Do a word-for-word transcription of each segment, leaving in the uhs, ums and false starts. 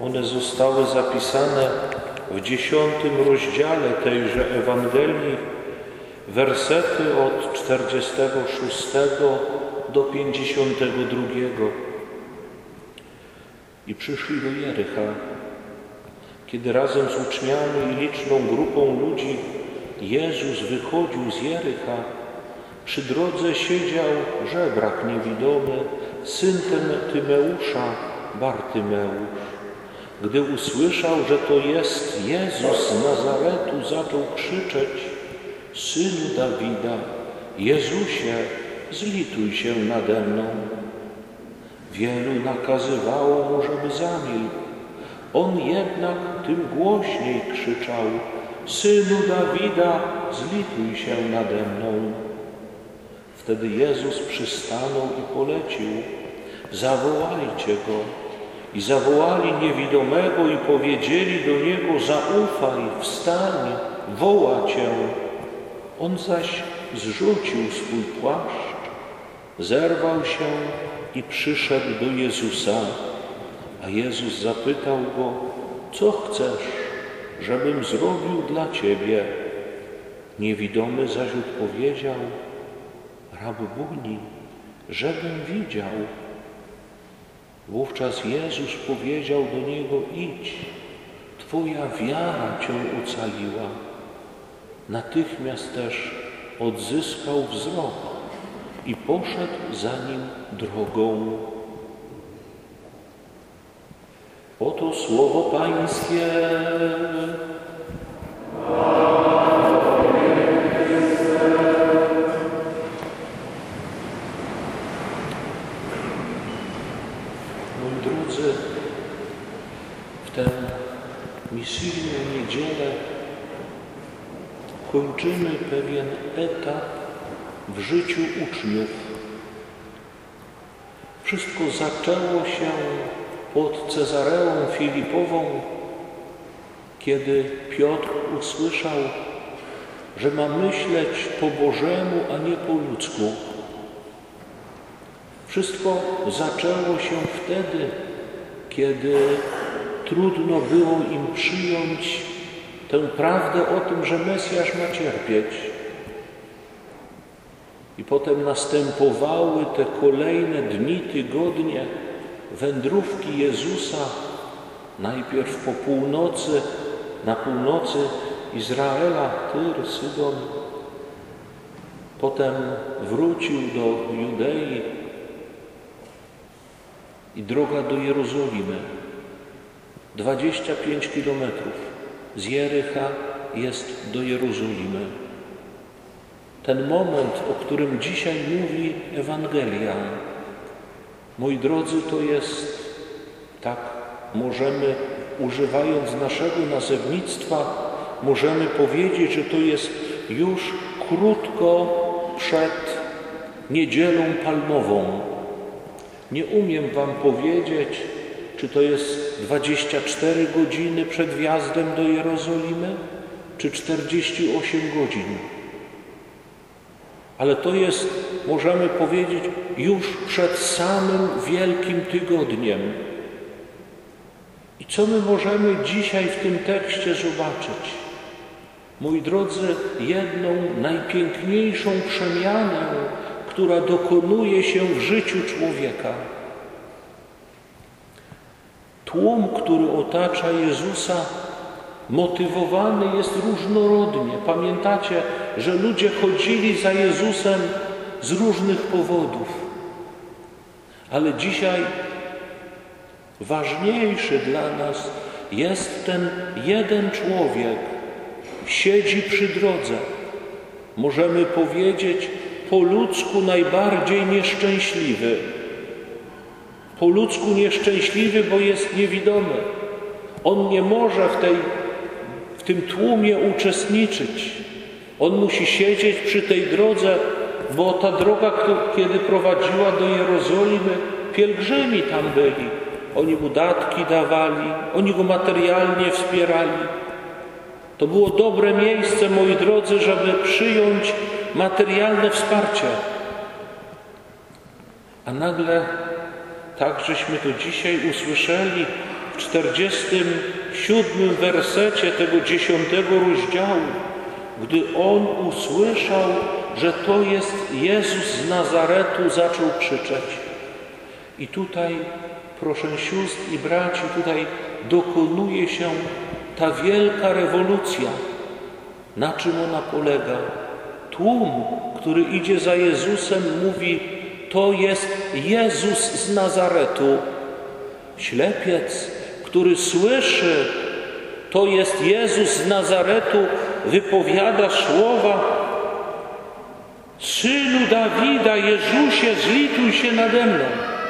One zostały zapisane w dziesiątym rozdziale tejże Ewangelii, wersety od czterdziestego szóstego do pięćdziesiątego drugiego. I przyszli do Jericha, kiedy razem z uczniami i liczną grupą ludzi Jezus wychodził z Jericha, przy drodze siedział żebrak niewidomy, syn Tymeusza, Bartymeusz. Gdy usłyszał, że to jest Jezus z Nazaretu, zaczął krzyczeć: Synu Dawida, Jezusie, zlituj się nade mną. Wielu nakazywało mu, żeby zamilkł. On jednak tym głośniej krzyczał: Synu Dawida, zlituj się nade mną. Wtedy Jezus przystanął i polecił: Zawołajcie go. I zawołali niewidomego i powiedzieli do niego: Zaufaj, wstań, woła cię. On zaś zrzucił swój płaszcz, zerwał się i przyszedł do Jezusa. A Jezus zapytał go: Co chcesz, żebym zrobił dla ciebie? Niewidomy zaś odpowiedział: Rabbuni, żebym widział. Wówczas Jezus powiedział do niego: Idź, twoja wiara cię ocaliła. Natychmiast też odzyskał wzrok i poszedł za nim drogą. Oto słowo Pańskie. Moi drodzy, w tę misyjną niedzielę kończymy pewien etap w życiu uczniów. Wszystko zaczęło się pod Cezareą Filipową, kiedy Piotr usłyszał, że ma myśleć po Bożemu, a nie po ludzku. Wszystko zaczęło się wtedy, kiedy trudno było im przyjąć tę prawdę o tym, że Mesjasz ma cierpieć. I potem następowały te kolejne dni, tygodnie wędrówki Jezusa, najpierw po północy, na północy Izraela, Tyr, Sydon. Potem wrócił do Judei i droga do Jerozolimy. dwadzieścia pięć kilometrów z Jericha jest do Jerozolimy. Ten moment, o którym dzisiaj mówi Ewangelia, moi drodzy, to jest, tak możemy, używając naszego nazewnictwa, możemy powiedzieć, że to jest już krótko przed Niedzielą Palmową. Nie umiem wam powiedzieć, czy to jest dwadzieścia cztery godziny przed wjazdem do Jerozolimy, czy czterdzieści osiem godzin. Ale to jest, możemy powiedzieć, już przed samym Wielkim Tygodniem. I co my możemy dzisiaj w tym tekście zobaczyć? Moi drodzy, jedną najpiękniejszą przemianę, która dokonuje się w życiu człowieka. Tłum, który otacza Jezusa, motywowany jest różnorodnie. Pamiętacie, że ludzie chodzili za Jezusem z różnych powodów. Ale dzisiaj ważniejszy dla nas jest ten jeden człowiek. Siedzi przy drodze. Możemy powiedzieć, po ludzku najbardziej nieszczęśliwy. Po ludzku nieszczęśliwy, bo jest niewidomy. On nie może w, tej, w tym tłumie uczestniczyć. On musi siedzieć przy tej drodze, bo ta droga, kiedy prowadziła do Jerozolimy, pielgrzymi tam byli. Oni mu datki dawali, oni go materialnie wspierali. To było dobre miejsce, moi drodzy, żeby przyjąć materialne wsparcie. A nagle, tak żeśmy to dzisiaj usłyszeli w czterdziestym siódmym wersecie tego dziesiątego rozdziału, gdy on usłyszał, że to jest Jezus z Nazaretu, zaczął krzyczeć. I tutaj, proszę sióstr i braci, tutaj dokonuje się ta wielka rewolucja. Na czym ona polega? Tłum, który idzie za Jezusem, mówi: to jest Jezus z Nazaretu. Ślepiec, który słyszy: to jest Jezus z Nazaretu, wypowiada słowa: Synu Dawida, Jezusie, zlituj się nade mną.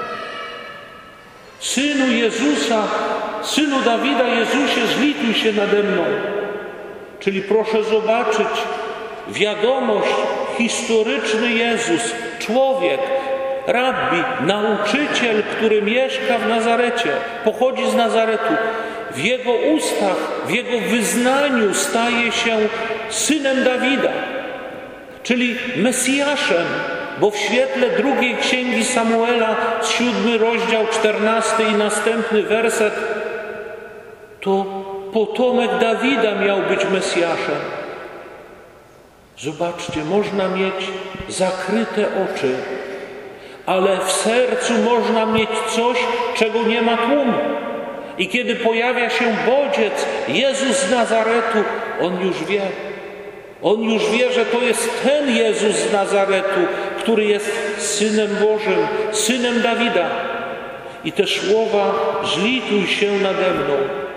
Synu Jezusa, Synu Dawida, Jezusie, zlituj się nade mną. Czyli proszę zobaczyć, wiadomość, historyczny Jezus, człowiek, rabbi, nauczyciel, który mieszka w Nazarecie, pochodzi z Nazaretu. W jego ustach, w jego wyznaniu staje się synem Dawida, czyli Mesjaszem, bo w świetle drugiej księgi Samuela, siódmy rozdział, czternasty i następny werset, to potomek Dawida miał być Mesjaszem. Zobaczcie, można mieć zakryte oczy, ale w sercu można mieć coś, czego nie ma tłumu. I kiedy pojawia się bodziec, Jezus z Nazaretu, on już wie. On już wie, że to jest ten Jezus z Nazaretu, który jest Synem Bożym, Synem Dawida. I te słowa: zlituj się nade mną.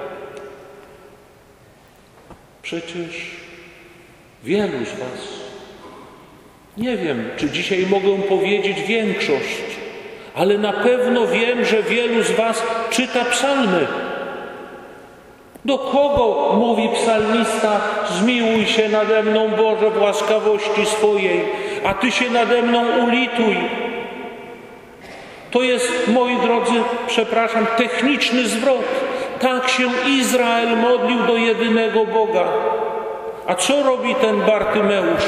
Przecież wielu z was, nie wiem, czy dzisiaj mogę powiedzieć większość, ale na pewno wiem, że wielu z was czyta psalmy. Do kogo mówi psalmista: zmiłuj się nade mną, Boże, w łaskawości swojej, a Ty się nade mną ulituj. To jest, moi drodzy, przepraszam, techniczny zwrot. Tak się Izrael modlił do jedynego Boga. A co robi ten Bartymeusz?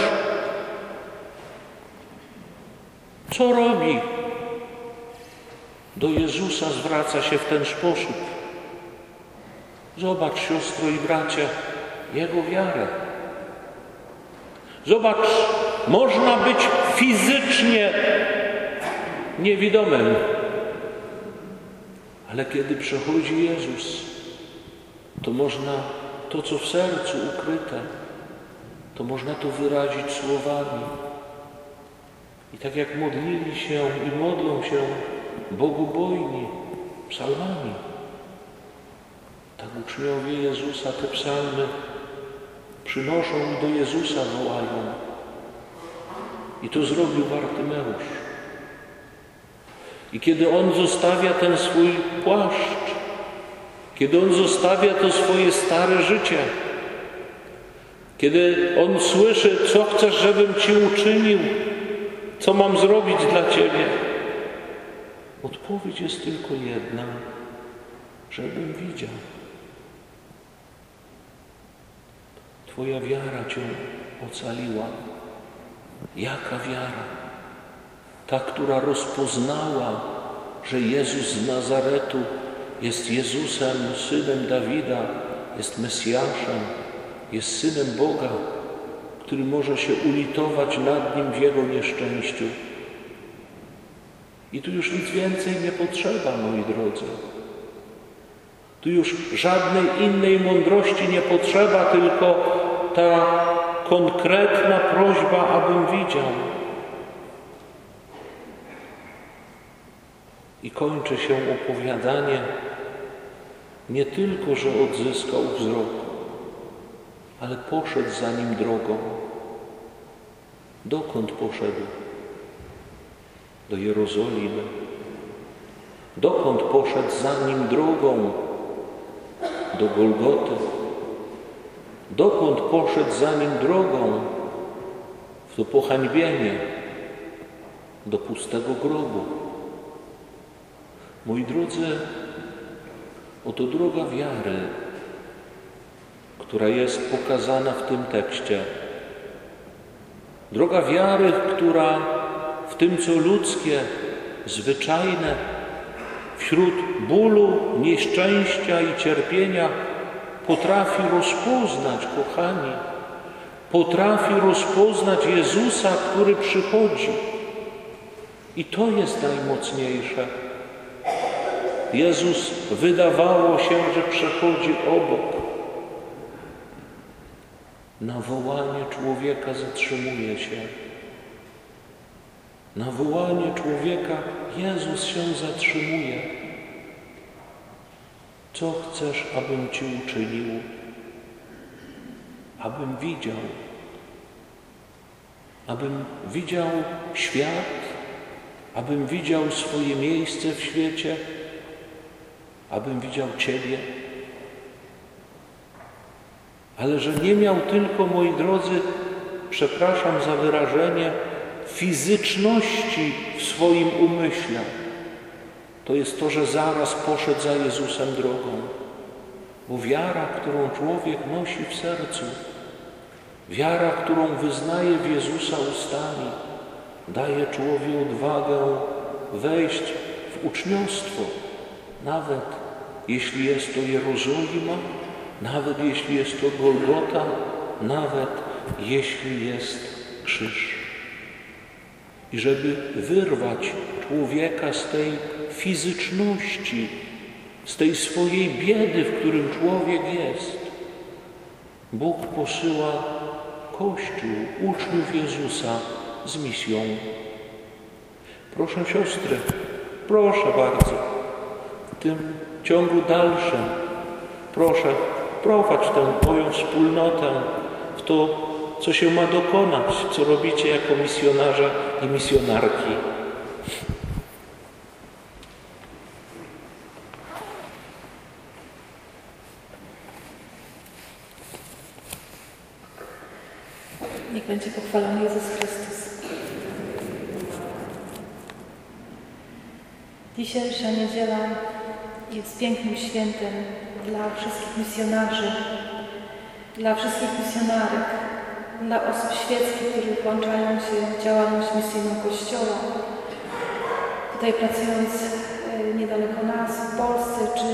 Co robi? Do Jezusa zwraca się w ten sposób. Zobacz, siostro i bracie, jego wiarę. Zobacz, można być fizycznie niewidomym, ale kiedy przychodzi Jezus, to można to, co w sercu ukryte, to można to wyrazić słowami. I tak jak modlili się i modlą się bogobojni psalmami, tak uczniowie Jezusa te psalmy przynoszą i do Jezusa wołają. I to zrobił Bartymeusz. I kiedy on zostawia ten swój płaszcz, kiedy on zostawia to swoje stare życie, kiedy on słyszy: co chcesz, żebym Ci uczynił, co mam zrobić dla Ciebie, odpowiedź jest tylko jedna: żebym widział. Twoja wiara Cię ocaliła. Jaka wiara? Ta, która rozpoznała, że Jezus z Nazaretu jest Jezusem, Synem Dawida, jest Mesjaszem, jest Synem Boga, który może się ulitować nad Nim w Jego nieszczęściu. I tu już nic więcej nie potrzeba, moi drodzy. Tu już żadnej innej mądrości nie potrzeba, tylko ta konkretna prośba, abym widział. I kończy się opowiadanie nie tylko, że odzyskał wzrok, ale poszedł za Nim drogą. Dokąd poszedł? Do Jerozolimy. Dokąd poszedł za Nim drogą? Do Golgoty. Dokąd poszedł za Nim drogą? W to pohańbienie, do pustego grobu. Moi drodzy, oto droga wiary, która jest pokazana w tym tekście. Droga wiary, która w tym, co ludzkie, zwyczajne, wśród bólu, nieszczęścia i cierpienia potrafi rozpoznać, kochani, potrafi rozpoznać Jezusa, który przychodzi. I to jest najmocniejsze. Jezus wydawało się, że przechodzi obok. Na wołanie człowieka zatrzymuje się. Na wołanie człowieka Jezus się zatrzymuje. Co chcesz, abym Ci uczynił? Abym widział. Abym widział świat, abym widział swoje miejsce w świecie, abym widział Ciebie. Ale że nie miał tylko, moi drodzy, przepraszam za wyrażenie, fizyczności w swoim umyśle. To jest to, że zaraz poszedł za Jezusem drogą. Bo wiara, którą człowiek nosi w sercu, wiara, którą wyznaje w Jezusa ustami, daje człowiekowi odwagę wejść w uczniostwo, nawet jeśli jest to Jerozolima, nawet jeśli jest to Golgota, nawet jeśli jest krzyż. I żeby wyrwać człowieka z tej fizyczności, z tej swojej biedy, w którym człowiek jest, Bóg posyła Kościół, uczniów Jezusa z misją. Proszę siostry, proszę bardzo, w tym ciągu dalszym, proszę prowadź tę moją wspólnotę w to, co się ma dokonać, co robicie jako misjonarze i misjonarki. Niech będzie pochwalony Jezus Chrystus. Dzisiejsza niedziela jest pięknym świętem dla wszystkich misjonarzy, dla wszystkich misjonarek, dla osób świeckich, którzy włączają się w działalność misyjną Kościoła. Tutaj pracując niedaleko nas, w Polsce czy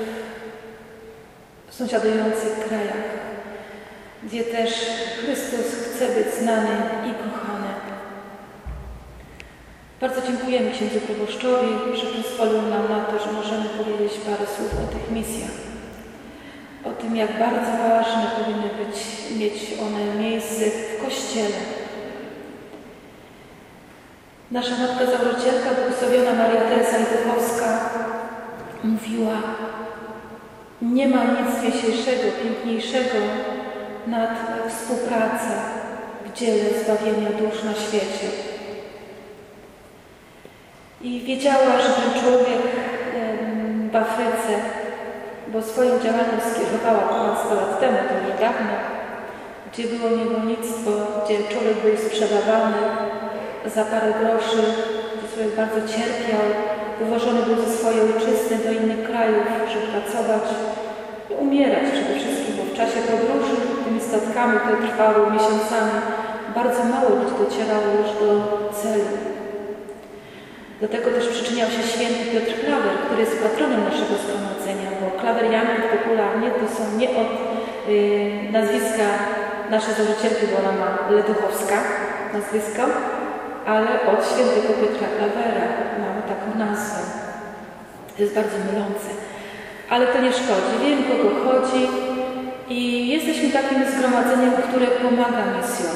w sąsiadujących krajach, gdzie też Chrystus chce być znany i kochany. Bardzo dziękujemy księdzu proboszczowi, że pozwolił nam na to, że możemy powiedzieć parę słów o tych misjach. O tym, jak bardzo ważne powinny być, mieć one miejsce w Kościele. Nasza Matka Założycielka, błogosławiona Maria Teresa Liduchowska, mówiła: nie ma nic większego, piękniejszego nad współpracą w dziele zbawienia dusz na świecie. I wiedziała, że ten człowiek w Afryce, bo swoją działalność skierowała ponad sto lat temu, to już dawno, gdzie było niewolnictwo, gdzie człowiek był sprzedawany za parę groszy, gdzie człowiek bardzo cierpiał, wywożony był ze swojej ojczyzny do innych krajów, żeby pracować i umierać przede wszystkim, bo w czasie podróży tymi statkami, które trwały miesiącami, bardzo mało ludzi docierało już do celu. Do tego też przyczyniał się święty Piotr Klawer, który jest patronem naszego zgromadzenia, bo Klawer Janków popularnie to są nie od y, nazwiska naszej założycielki, bo ona ma Leduchowska nazwisko, ale od świętego Piotra Klawera mamy taką nazwę. To jest bardzo mylące. Ale to nie szkodzi. Wiem, kogo chodzi i jesteśmy takim zgromadzeniem, które pomaga misjom.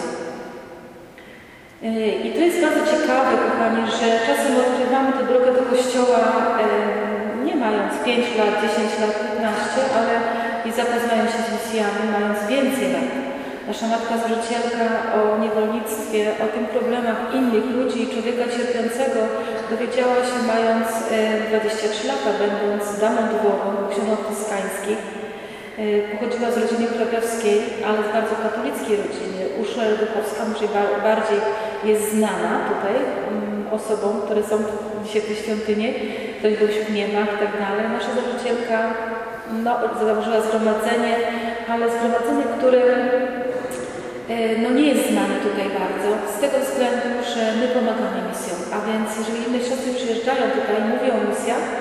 I to jest bardzo ciekawe, kochani, że czasem odkrywamy tę drogę do Kościoła nie mając pięć lat, dziesięć lat, piętnaście, ale i zapoznając się z misjami, mając więcej lat. Nasza Matka Założycielka o niewolnictwie, o tych problemach innych ludzi i człowieka cierpiącego dowiedziała się mając dwadzieścia trzy lata, będąc damą dworową książąt toskańskich. Pochodziła z rodziny hrabiowskiej, ale z bardzo katolickiej rodziny. Urszula Leduchowska może bardziej jest znana tutaj osobom, które są dzisiaj w tej świątyni, ktoś był w Śpniewach i tak dalej. Nasza założycielka no, założyła zgromadzenie, ale zgromadzenie, które no, nie jest znane tutaj bardzo, z tego względu, że my pomagamy misjom. A więc jeżeli inne siostry przyjeżdżają tutaj i mówią o misjach,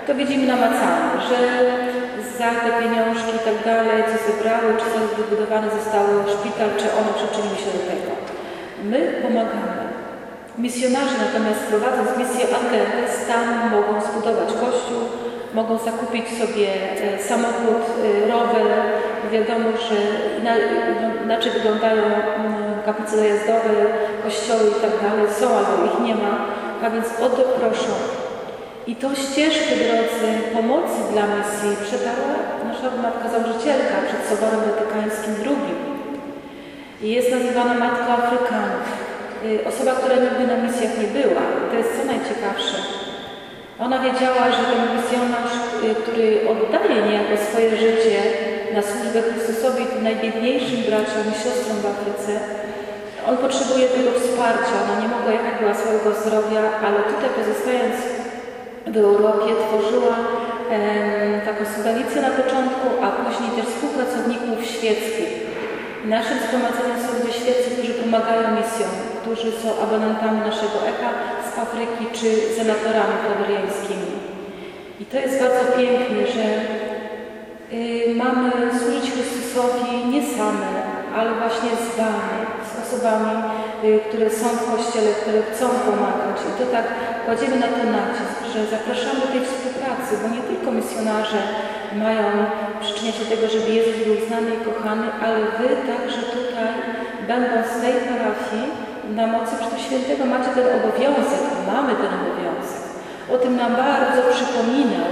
to widzimy namacalnie, że za te pieniążki i tak dalej, co zebrały, czy co wybudowane zostały szpital, czy one przyczyniły się do tego. My pomagamy. Misjonarze natomiast prowadząc misję Agenes, tam mogą zbudować kościół, mogą zakupić sobie samochód, rower. Wiadomo, że inaczej wyglądają kaplice dojazdowe, kościoły i tak dalej. Są albo ich nie ma, a więc o to proszą. I tą ścieżkę, drodzy, pomocy dla misji przetarła nasza matka założycielka przed Soborem Watykańskim drugim. I jest nazywana Matką Afrykanów. Osoba, która nigdy na misjach nie była. To jest co najciekawsze. Ona wiedziała, że ten misjonarz, który oddaje niejako swoje życie na służbę Chrystusowi, tym najbiedniejszym braciom i siostrom w Afryce, on potrzebuje tego wsparcia. Ona nie mogła jechać, była swojego zdrowia, ale tutaj pozostając w Europie tworzyła em, taką subwencję na początku, a później też współpracowników świeckich. Naszym zgromadzeniem są ludzie świeccy, którzy pomagają misjom, którzy są abonentami naszego echa z Afryki czy senatorami klaweriańskimi. I to jest bardzo pięknie, że y, mamy służyć Chrystusowi nie same, ale właśnie z wami, z osobami, y, które są w Kościele, które chcą pomagać. I to tak kładziemy na to nacisk, że zapraszamy do tej współpracy, bo nie tylko misjonarze mają przyczyniać się do tego, żeby Jezus był znany i kochany, ale wy także tutaj, będąc z tej parafii, na mocy Chrztu Świętego macie ten obowiązek, mamy ten obowiązek. O tym nam bardzo przypominał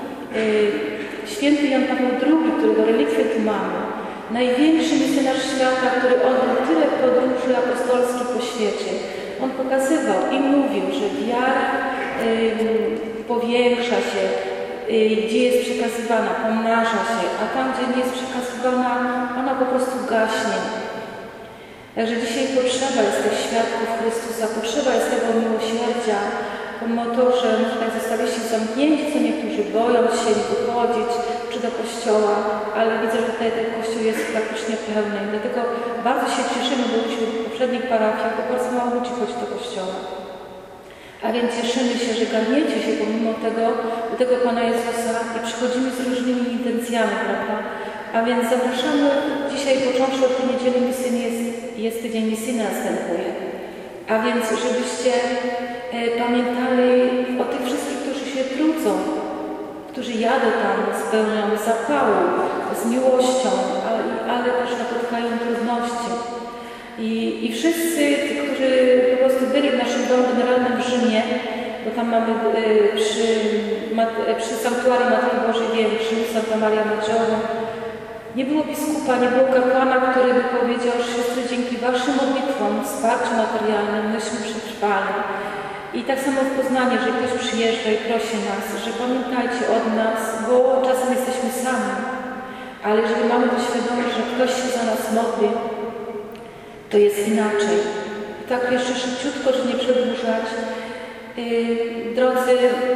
yy, święty Jan Paweł drugi, którego relikwie tu mamy. Największy misjonarz świata, który odbył tyle podróży apostolskich po świecie. On pokazywał i mówił, że wiara yy, powiększa się, gdzie jest przekazywana, pomnaża się, a tam, gdzie nie jest przekazywana, ona po prostu gaśnie. Także dzisiaj potrzeba jest tych świadków Chrystusa, potrzeba jest tego miłosierdzia, pomimo to, że może tak zostaliście zamknięci, co niektórzy boją się nie wychodzić czy do kościoła, ale widzę, że tutaj ten kościół jest praktycznie pełny. Dlatego bardzo się cieszymy, bo byliśmy w poprzednich parafiach, bo bardzo mało ludzi chodzi do kościoła. A więc cieszymy się, że garniecie się pomimo tego do tego Pana Jezusa i przychodzimy z różnymi intencjami, prawda? A więc zapraszamy dzisiaj, począwszy od tej niedzieli misyjnej, jest, jest tydzień misyjny następuje. A więc żebyście e, pamiętali o tych wszystkich, którzy się trudzą, którzy jadą tam z pełnią zapału, z miłością, ale, ale też napotkają trudności. I, I wszyscy, którzy po prostu byli w naszym domu generalnym w Rzymie, bo tam mamy y, przy, mat, przy sanktuarium Matki Bożej Większej, Santa Maria Maggiore, nie było biskupa, nie było kapłana, który by powiedział, że siostry, dzięki waszym modlitwom, wsparciu materialnym, myśmy przetrwali. I tak samo w Poznaniu, że ktoś przyjeżdża i prosi nas, że pamiętajcie od nas, bo czasem jesteśmy sami, ale jeżeli mamy to świadomość, że ktoś się za nas modli, to jest inaczej. Tak jeszcze szybciutko, żeby nie przedłużać. Yy, drodzy,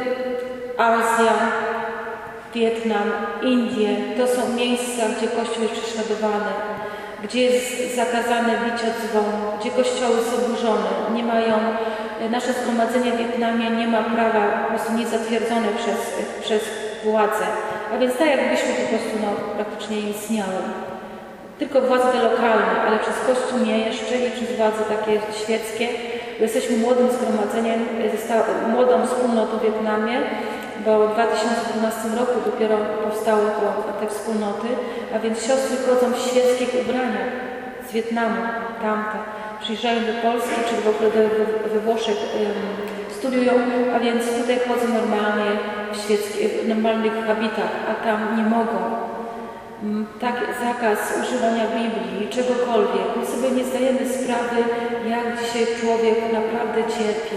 Azja, Wietnam, Indie, to są miejsca, gdzie Kościół jest prześladowany, gdzie jest zakazane bicie dzwonu, gdzie kościoły są burzone, nie mają, nasze zgromadzenie w Wietnamie nie ma prawa, po prostu nie zatwierdzone przez, przez władze. A więc tak jakbyśmy po prostu no, praktycznie nie istniały. Tylko władze te lokalne, ale przez Kościół nie jeszcze i przez władze takie świeckie. Bo jesteśmy młodym zgromadzeniem, młodą wspólnotą w Wietnamie, bo w dwa tysiące dwunastym roku dopiero powstały to, te wspólnoty, a więc siostry chodzą w świeckich ubraniach z Wietnamu, tamte. Przyjeżdżają do Polski, czy w ogóle do, we Włoszech um, studiują, a więc tutaj chodzą normalnie w świeckich, w normalnych habitach, a tam nie mogą. Tak, zakaz używania Biblii, czegokolwiek. My sobie nie zdajemy sprawy, jak dzisiaj człowiek naprawdę cierpi.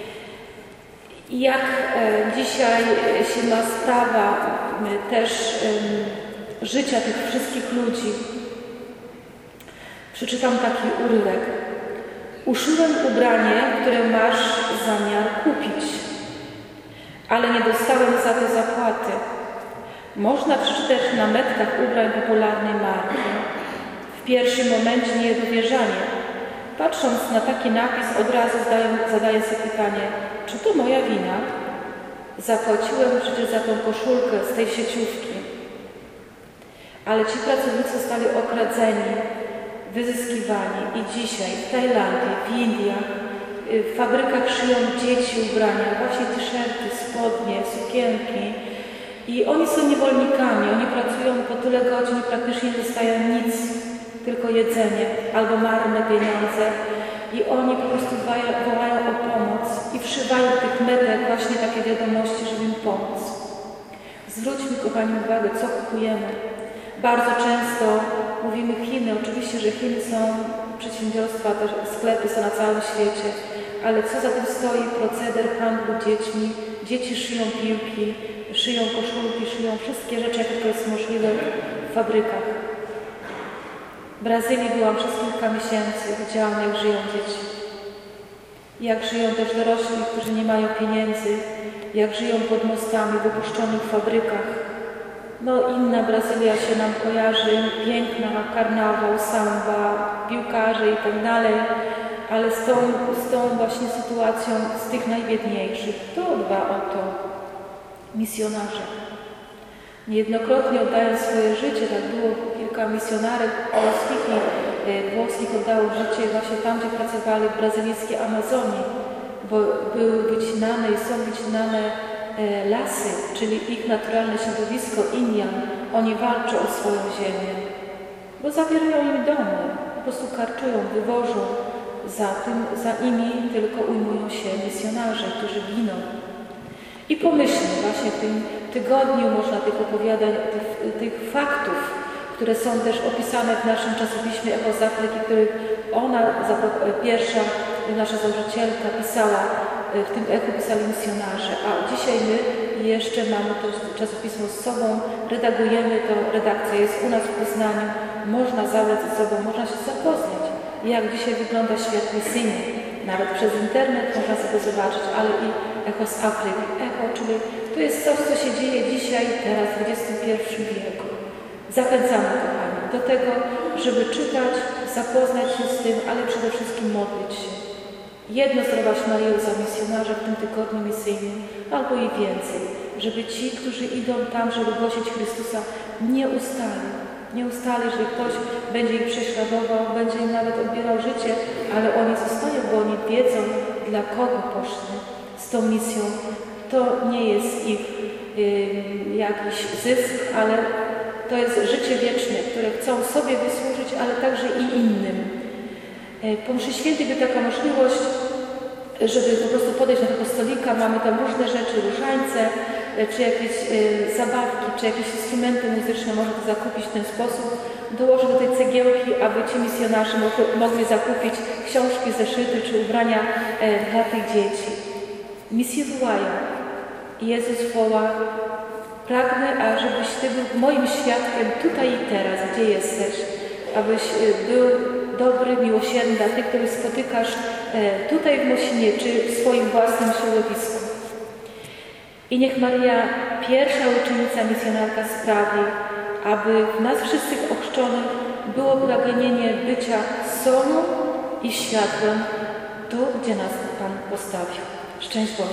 I jak e, dzisiaj się ma sprawa e, też e, życia tych wszystkich ludzi. Przeczytam taki urywek. Uszyłem ubranie, które masz zamiar kupić, ale nie dostałem za to zapłaty. Można przeczytać na metkach ubrań popularnej marki. W pierwszym momencie niedowierzanie. Patrząc na taki napis, od razu zadaję, zadaję sobie pytanie, czy to moja wina? Zapłaciłem przecież za tą koszulkę z tej sieciówki. Ale ci pracownicy zostali okradzeni, wyzyskiwani i dzisiaj w Tajlandii, w Indiach, w fabrykach szyją dzieci ubrania, właśnie t-shirty, spodnie, sukienki. I oni są niewolnikami, oni pracują po tyle godzin i praktycznie nie dostają nic, tylko jedzenie albo marne pieniądze. I oni po prostu wołają o pomoc i wszywają w tych metek właśnie takie wiadomości, żeby im pomóc. Zwróćmy, kochani, uwagę, co kupujemy. Bardzo często mówimy Chiny. Oczywiście, że Chiny są przedsiębiorstwa, też sklepy są na całym świecie, ale co za tym stoi? Proceder handlu dziećmi. Dzieci szyją piłki, szyją koszulki, szyją wszystkie rzeczy, jakie to jest możliwe w fabrykach. W Brazylii byłam przez kilka miesięcy, widziałam, jak żyją dzieci. Jak żyją też dorośli, którzy nie mają pieniędzy, jak żyją pod mostami w opuszczonych fabrykach. No inna Brazylia się nam kojarzy, piękna, karnawał, samba, piłkarze i tak dalej, ale z tą, z tą właśnie sytuacją z tych najbiedniejszych, to dba o to misjonarze. Niejednokrotnie oddają swoje życie, tak było kilka misjonarek polskich i e, włoskich oddało życie właśnie tam, gdzie pracowali w brazylijskiej Amazonii, bo były wycinane i są wycinane e, lasy, czyli ich naturalne środowisko, Indian. Oni walczą o swoją ziemię, bo zabierają im domy, po prostu karczują, wywożą. Za tym, za nimi tylko ujmują się misjonarze, którzy giną. I pomyślmy, właśnie w tym tygodniu można tych opowiadań, tych, tych faktów, które są też opisane w naszym czasopiśmie Echo z Afryki, który ona, pierwsza nasza założycielka, pisała, w tym Echu pisali misjonarze, a dzisiaj my jeszcze mamy to czasopismo z sobą, redagujemy to, redakcja jest u nas w Poznaniu, można zabrać ze sobą, można się zapoznać, jak dzisiaj wygląda świat misyjny. Nawet przez internet można sobie zobaczyć, ale i Echo z Afryki. Echo, czyli to jest coś, co się dzieje dzisiaj, teraz w dwudziestym pierwszym wieku. Zachęcamy, kochani, do tego, żeby czytać, zapoznać się z tym, ale przede wszystkim modlić się. Jedno zdrowaś Maryjo za misjonarza w tym tygodniu misyjnym, albo i więcej, żeby ci, którzy idą tam, żeby głosić Chrystusa, nie ustali. Nie ustali, że ktoś będzie ich prześladował, będzie im nawet odbierał życie, ale oni zostają, bo oni wiedzą, dla kogo poszli z tą misją. To nie jest ich y, jakiś zysk, ale to jest życie wieczne, które chcą sobie wysłużyć, ale także i innym. Y, po mszy świętej by taka możliwość, żeby po prostu podejść do tego stolika, mamy tam różne rzeczy, różańce, czy jakieś y, zabawki, czy jakieś instrumenty muzyczne można to zakupić w ten sposób. Dołożę do tej cegiełki, aby ci misjonarze mogli, mogli zakupić książki, zeszyty, czy ubrania y, dla tych dzieci. Misje wołają. Jezus woła, pragnę, ażebyś Ty był moim świadkiem tutaj i teraz, gdzie jesteś. Abyś y, był dobry, miłosierny dla tych, których spotykasz y, tutaj w Mosinie, czy w swoim własnym środowisku. I niech Maryja, pierwsza uczennica misjonarka, sprawi, aby w nas wszystkich ochrzczonych było pragnienie bycia solą i światłem tu, gdzie nas Pan postawił. Szczęść Boże.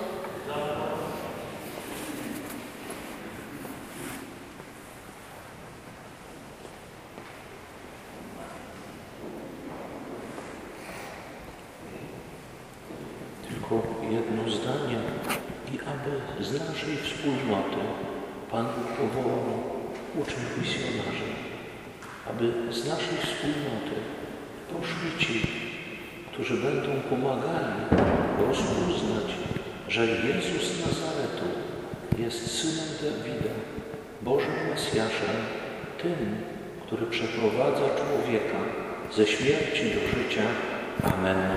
Tylko jedno zdanie. I aby z naszej wspólnoty Pan powołał uczniów misjonarzy, aby z naszej wspólnoty poszli ci, którzy będą pomagali rozpoznać, że Jezus z Nazaretu jest Synem Dawida, Bożym Mesjaszem, tym, który przeprowadza człowieka ze śmierci do życia. Amen.